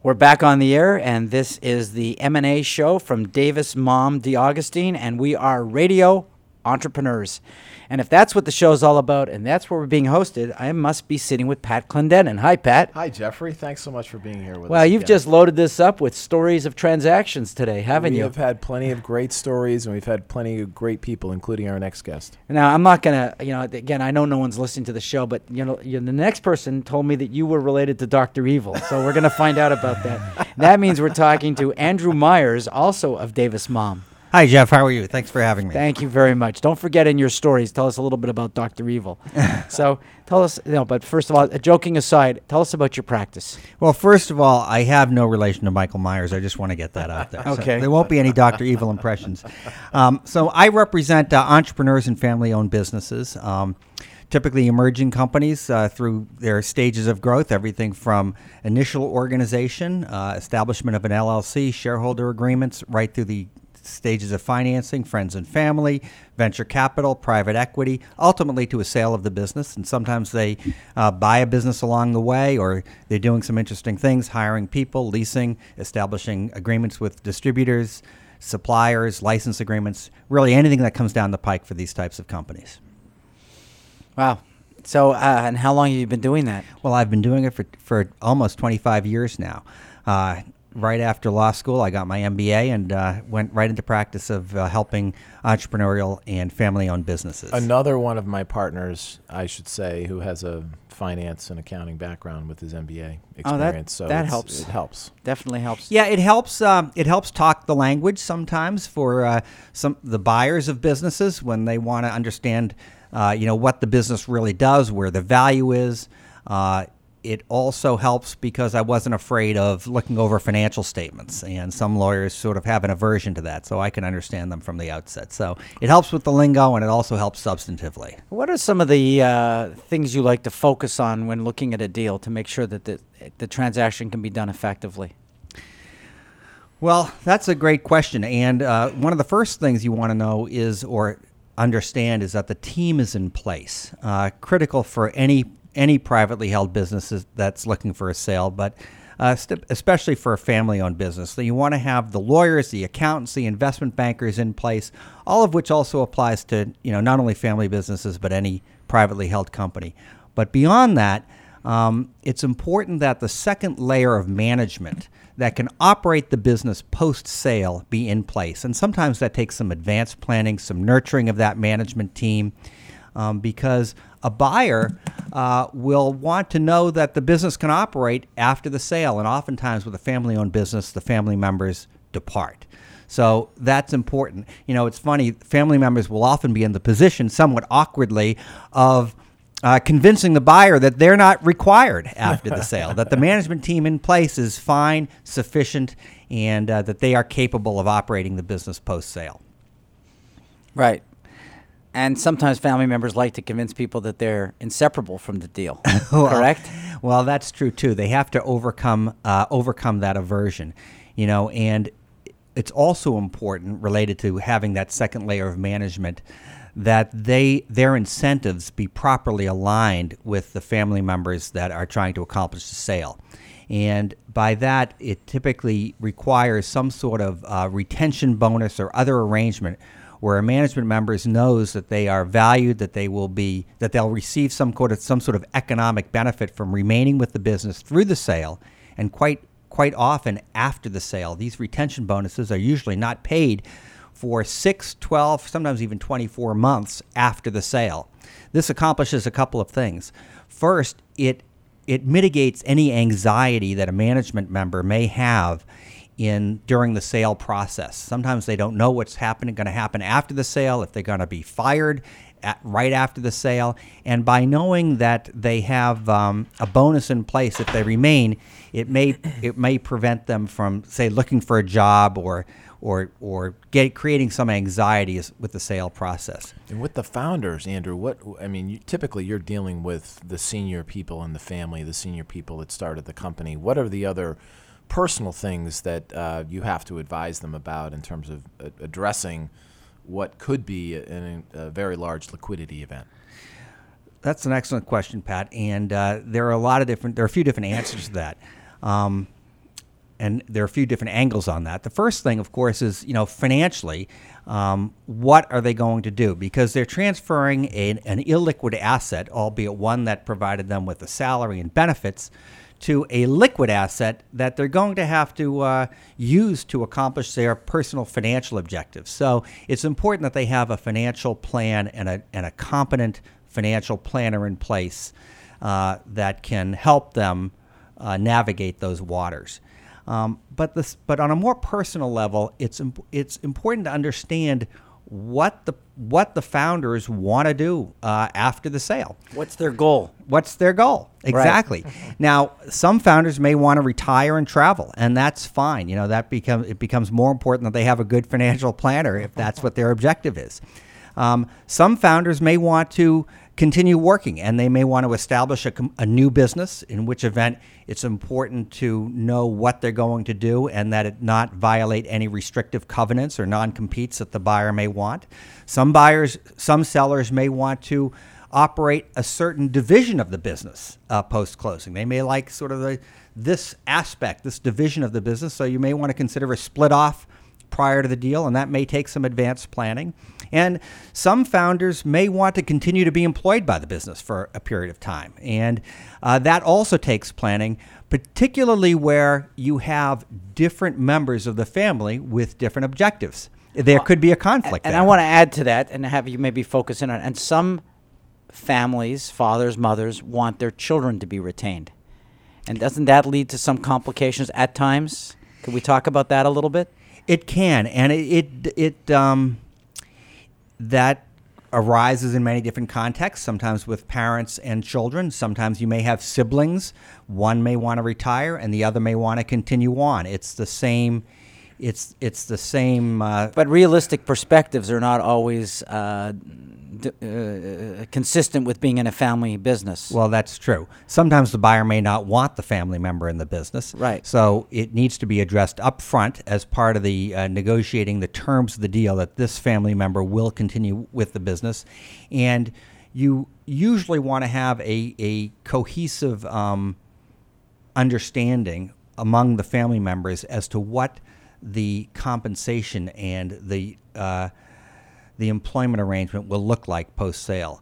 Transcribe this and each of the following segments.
We're back on the air, and this is the M&A show from Davis Mom D'Augustine, and we are radio entrepreneurs. And if that's what the show's all about, and that's where we're being hosted, I must be sitting with Pat Clendenin. Hi, Pat. Hi, Jeffrey. Thanks so much for being here with us. Well, you've again. just loaded this up with stories of transactions today, haven't you? We have had plenty of great stories, and we've had plenty of great people, including our next guest. Now, I'm not going to, again, I know no one's listening to the show, but, the next person told me that you were related to Dr. Evil, so we're going to find out about that. That means we're talking to Andrew Myers, also of Davis Mom. Hi, Jeff. How are you? Thanks for having me. Thank you very much. Don't forget in your stories, tell us a little bit about Dr. Evil. So tell us, but first of all, joking aside, tell us about your practice. Well, first of all, I have no relation to Michael Myers. I just want to get that out there. Okay. So there won't be any Dr. Evil impressions. So I represent entrepreneurs and family-owned businesses, typically emerging companies through their stages of growth, everything from initial organization, establishment of an LLC, shareholder agreements, right through the stages of financing, friends and family, venture capital, private equity, ultimately to a sale of the business. And sometimes they buy a business along the way, or they're doing some interesting things, hiring people, leasing, establishing agreements with distributors, suppliers, license agreements, really anything that comes down the pike for these types of companies. Wow. So, and how long have you been doing that? Well, I've been doing it for almost 25 years now. Right after law school, I got my MBA and went right into practice of helping entrepreneurial and family-owned businesses. Another one of my partners, I should say, who has a finance and accounting background with his MBA experience. That helps. It helps. Definitely helps. Yeah, it helps. It helps talk the language sometimes for the buyers of businesses when they want to understand, what the business really does, where the value is. It also helps because I wasn't afraid of looking over financial statements, and some lawyers sort of have an aversion to that, so I can understand them from the outset. So it helps with the lingo, and it also helps substantively. What are some of the things you like to focus on when looking at a deal to make sure that the transaction can be done effectively? Well, that's a great question, and one of the first things you want to know is, or understand, is that the team is in place. Critical for any privately held business that's looking for a sale, but especially for a family-owned business. So you want to have the lawyers, the accountants, the investment bankers in place, all of which also applies to not only family businesses, but any privately held company. But beyond that, it's important that the second layer of management that can operate the business post-sale be in place. And sometimes that takes some advanced planning, some nurturing of that management team, because a buyer will want to know that the business can operate after the sale. And oftentimes with a family-owned business, the family members depart. So that's important. It's funny, family members will often be in the position, somewhat awkwardly, of convincing the buyer that they're not required after the sale, that the management team in place is fine, sufficient, and that they are capable of operating the business post-sale. Right. And sometimes family members like to convince people that they're inseparable from the deal, correct? Well, that's true, too. They have to overcome that aversion, and it's also important, related to having that second layer of management, that their incentives be properly aligned with the family members that are trying to accomplish the sale. And by that, it typically requires some sort of retention bonus or other arrangement where a management member knows that they are valued, that they'll receive some sort of economic benefit from remaining with the business through the sale, and quite often after the sale. These retention bonuses are usually not paid for 6, 12, sometimes even 24 months after the sale. This accomplishes a couple of things. First, it mitigates any anxiety that a management member may have during the sale process. Sometimes they don't know what's going to happen after the sale, if they're going to be fired right after the sale. And by knowing that they have a bonus in place if they remain, it may prevent them from, say, looking for a job or creating some anxiety with the sale process. And with the founders, Andrew, typically you're dealing with the senior people in the family, the senior people that started the company. What are the other personal things that you have to advise them about in terms of addressing what could be a very large liquidity event? That's an excellent question, Pat. And there are a few different answers to that. and there are a few different angles on that. The first thing, of course, is financially, what are they going to do? Because they're transferring an illiquid asset, albeit one that provided them with a salary and benefits, to a liquid asset that they're going to have to use to accomplish their personal financial objectives. So it's important that they have a financial plan and a competent financial planner in place that can help them navigate those waters. But on a more personal level, it's important to understand what the founders want to do after the sale. What's their goal? What's their goal? Exactly. Right. Now, some founders may want to retire and travel, and that's fine. It becomes more important that they have a good financial planner if that's what their objective is. Some founders may want to continue working, and they may want to establish a new business, in which event it's important to know what they're going to do and that it not violate any restrictive covenants or non-competes that the buyer may want. Some sellers may want to operate a certain division of the business post-closing. They may like sort of this division of the business, so you may want to consider a split off prior to the deal, and that may take some advanced planning. And some founders may want to continue to be employed by the business for a period of time, and that also takes planning, particularly where you have different members of the family with different objectives. There could be a conflict And there. I want to add to that and have you maybe focus in on, and some families, fathers, mothers, want their children to be retained. And doesn't that lead to some complications at times? Could we talk about that a little bit? It can, and that arises in many different contexts, sometimes with parents and children. Sometimes you may have siblings. One may want to retire and the other may want to continue on. It's the same. But realistic perspectives are not always consistent with being in a family business. Well, that's true. Sometimes the buyer may not want the family member in the business. Right. So it needs to be addressed up front as part of the negotiating the terms of the deal that this family member will continue with the business. And you usually want to have a cohesive understanding among the family members as to what the compensation and the employment arrangement will look like post sale.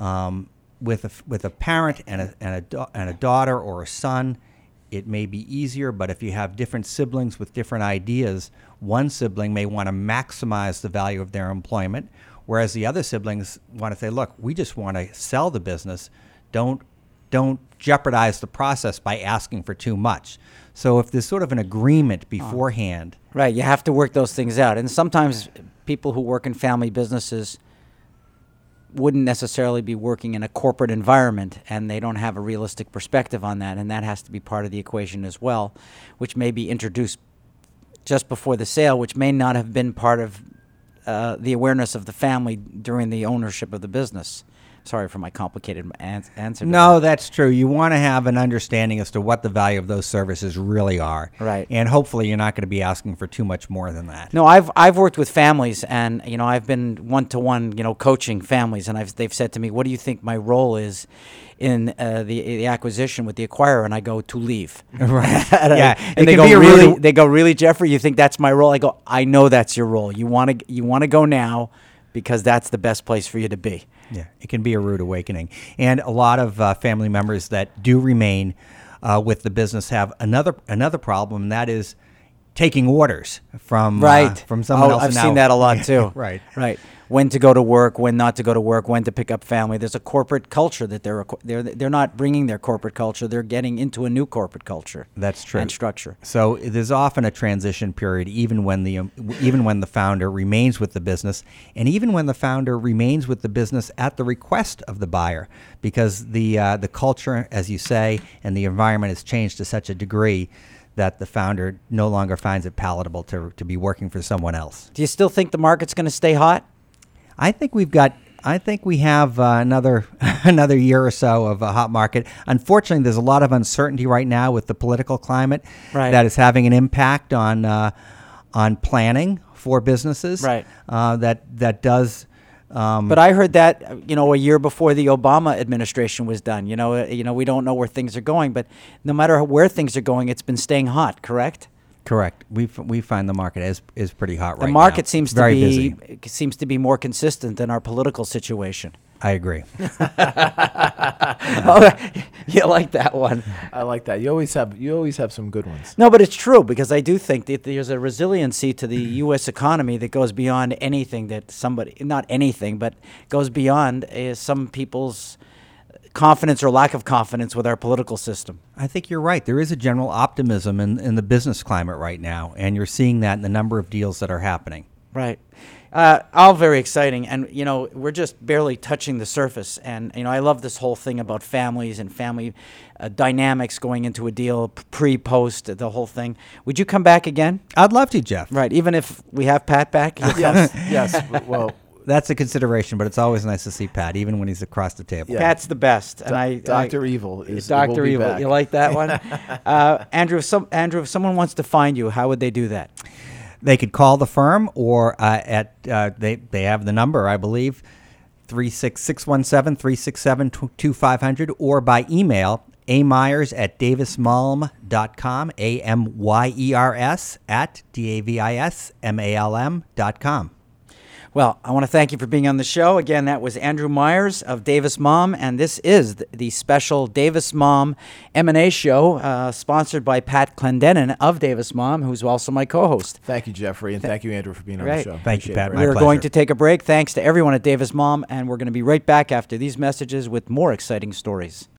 With a parent and a daughter or a son, it may be easier. But if you have different siblings with different ideas, one sibling may want to maximize the value of their employment, whereas the other siblings want to say, "Look, we just want to sell the business. Don't jeopardize the process by asking for too much." So if there's sort of an agreement beforehand. Right, you have to work those things out. And sometimes people who work in family businesses wouldn't necessarily be working in a corporate environment, and they don't have a realistic perspective on that, and that has to be part of the equation as well, which may be introduced just before the sale, which may not have been part of the awareness of the family during the ownership of the business. Sorry for my complicated answer. No, that's true. You want to have an understanding as to what the value of those services really are. Right. And hopefully you're not going to be asking for too much more than that. No, I've worked with families, and I've been one-to-one, coaching families, and they've said to me, "What do you think my role is in the acquisition with the acquirer?" And I go, "To leave." Right. And they go, "Really, Jeffrey? You think that's my role?" I go, "I know that's your role. You want to go now because that's the best place for you to be." Yeah, it can be a rude awakening. And a lot of family members that do remain with the business have another problem, and that is taking orders from someone else. I've seen that a lot too. Right. When to go to work, when not to go to work, when to pick up family. There's a corporate culture that they're not bringing their corporate culture. They're getting into a new corporate culture. That's true. And structure. So there's often a transition period, even when the founder remains with the business, and even when the founder remains with the business at the request of the buyer, because the culture, as you say, and the environment has changed to such a degree that the founder no longer finds it palatable to be working for someone else. Do you still think the market's going to stay hot? I think we have another year or so of a hot market. Unfortunately, there's a lot of uncertainty right now with the political climate that is having an impact on planning for businesses. Right. That does. But I heard that a year before the Obama administration was done. We don't know where things are going, but no matter where things are going, it's been staying hot. Correct? Correct. We find the market is pretty hot right now. The market seems to Very be busy. seems to be more consistent than our political situation. I agree. Oh, you like that one? I like that. You always have some good ones. No, but it's true, because I do think that there's a resiliency to the U.S. economy that goes beyond anything that not anything, but goes beyond some people's confidence or lack of confidence with our political system. I think you're right. There is a general optimism in the business climate right now, and you're seeing that in the number of deals that are happening. Right. All very exciting. And, we're just barely touching the surface. And, I love this whole thing about families and family dynamics going into a deal, pre, post, the whole thing. Would you come back again? I'd love to, Jeff. Right. Even if we have Pat back? Yes. Well, That's a consideration, but it's always nice to see Pat, even when he's across the table. Yeah. Pat's the best. And Dr. Evil is Dr. will be Evil. back. You like that one? Andrew, if someone wants to find you, how would they do that? They could call the firm, or they have the number, I believe, 617-367-2500, or by email, amyers@davismalm.com, AMYERS @DAVISMALM.com. Well, I want to thank you for being on the show. Again, that was Andrew Myers of Davis Mom, and this is the special Davis Mom M&A show, sponsored by Pat Clendenin of Davis Mom, who's also my co-host. Thank you, Jeffrey, and thank you, Andrew, for being on the Right. show. Thank you, Appreciate Pat. it. My We're pleasure. going to take a break. Thanks to everyone at Davis Mom, and we're going to be right back after these messages with more exciting stories.